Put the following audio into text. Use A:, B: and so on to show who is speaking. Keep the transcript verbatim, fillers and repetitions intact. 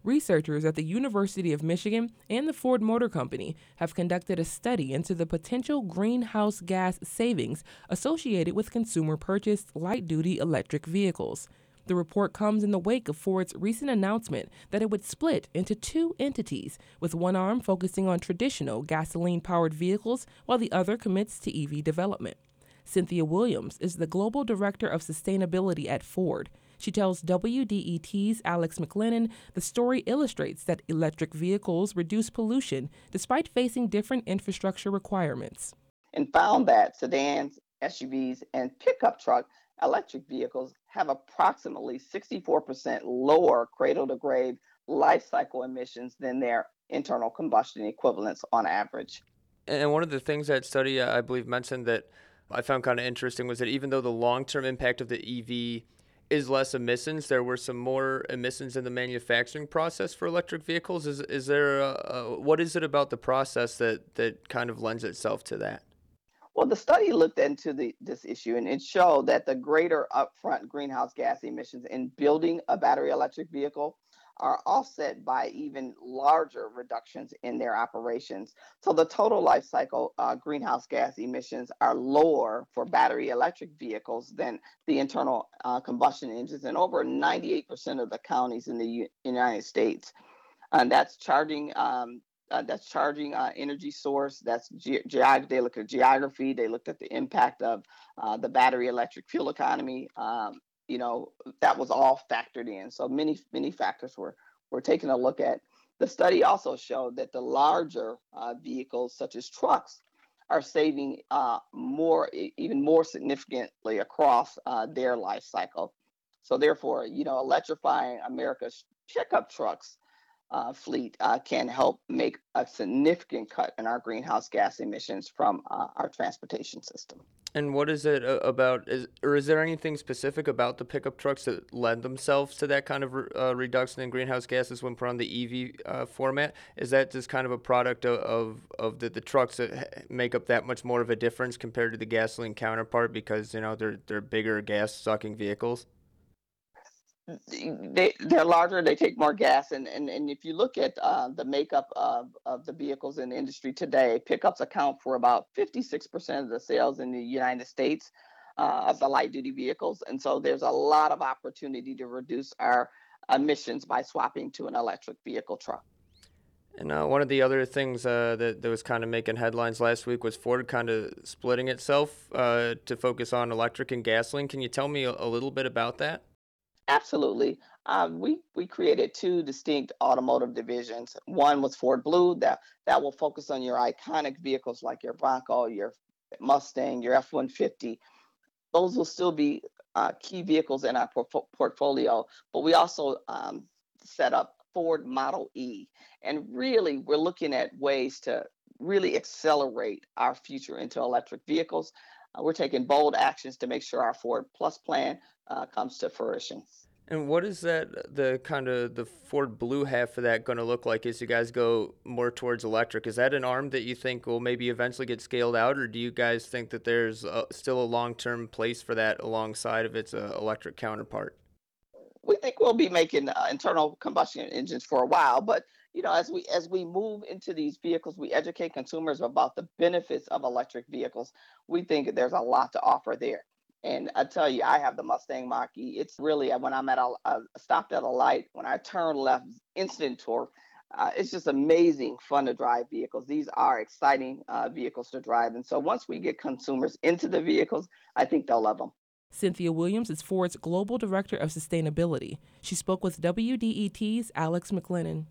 A: Researchers at the University of Michigan and the Ford Motor Company have conducted a study into the potential greenhouse gas savings associated with consumer-purchased light-duty electric vehicles. The report comes in the wake of Ford's recent announcement that it would split into two entities, with one arm focusing on traditional gasoline-powered vehicles while the other commits to E V development. Cynthia Williams is the Global Director of Sustainability at Ford. She tells W D E T's Alex McLennan the story illustrates that electric vehicles reduce pollution despite facing different infrastructure requirements.
B: And found that sedans, S U Vs, and pickup truck electric vehicles have approximately sixty-four percent lower cradle-to-grave life cycle emissions than their internal combustion equivalents on average.
C: And one of the things that study, I believe, mentioned that I found kind of interesting was that even though the long-term impact of the E V is less emissions, there were some more emissions in the manufacturing process for electric vehicles. Is is there a, a, what is it about the process that, that kind of lends itself to that?
B: Well, the study looked into the, this issue, and it showed that the greater upfront greenhouse gas emissions in building a battery electric vehicle are offset by even larger reductions in their operations. So the total life cycle uh, greenhouse gas emissions are lower for battery electric vehicles than the internal uh, combustion engines in over ninety-eight percent of the counties in the U- United States. And that's charging um, uh, that's charging uh, energy source. That's ge- geog- they looked at geography. They looked at the impact of uh, the battery electric fuel economy. Um, you know, that was all factored in. So many, many factors were, were taken a look at. The study also showed that the larger uh, vehicles, such as trucks, are saving uh, more, even more significantly across uh, their life cycle. So therefore, you know, electrifying America's pickup trucks uh, fleet uh, can help make a significant cut in our greenhouse gas emissions from uh, our transportation system.
C: And what is it about, is, or is there anything specific about the pickup trucks that lend themselves to that kind of uh, reduction in greenhouse gases when put on the E V uh, format? Is that just kind of a product of, of, of the, the trucks that make up that much more of a difference compared to the gasoline counterpart because, you know, they're, they're bigger gas-sucking vehicles?
B: They, they're larger, they take more gas, and, and, and if you look at uh, the makeup of, of the vehicles in the industry today, pickups account for about fifty-six percent of the sales in the United States uh, of the light-duty vehicles, and so there's a lot of opportunity to reduce our emissions by swapping to an electric vehicle truck.
C: And uh, one of the other things uh, that, that was kind of making headlines last week was Ford kind of splitting itself uh, to focus on electric and gasoline. Can you tell me a, a little bit about that?
B: Absolutely. Um, we we created two distinct automotive divisions. One was Ford Blue that that will focus on your iconic vehicles like your Bronco, your Mustang, your F one fifty. Those will still be uh, key vehicles in our por- portfolio. But we also um, set up Ford Model E, and really we're looking at ways to really accelerate our future into electric vehicles. Uh, we're taking bold actions to make sure our Ford Plus plan uh, comes to fruition.
C: And what is that, the kind of the Ford Blue have for that going to look like as you guys go more towards electric? Is that an arm that you think will maybe eventually get scaled out, or do you guys think that there's a, still a long-term place for that alongside of its uh, electric counterpart?
B: We think we'll be making uh, internal combustion engines for a while, but you know, as we as we move into these vehicles, we educate consumers about the benefits of electric vehicles. We think there's a lot to offer there. And I tell you, I have the Mustang Mach-E. It's really when I'm at a, a stopped at a light, when I turn left, instant torque. Uh, it's just amazing fun to drive vehicles. These are exciting uh, vehicles to drive, and so once we get consumers into the vehicles, I think they'll love them.
A: Cynthia Williams is Ford's Global Director of Sustainability. She spoke with W D E T's Alex McLennan.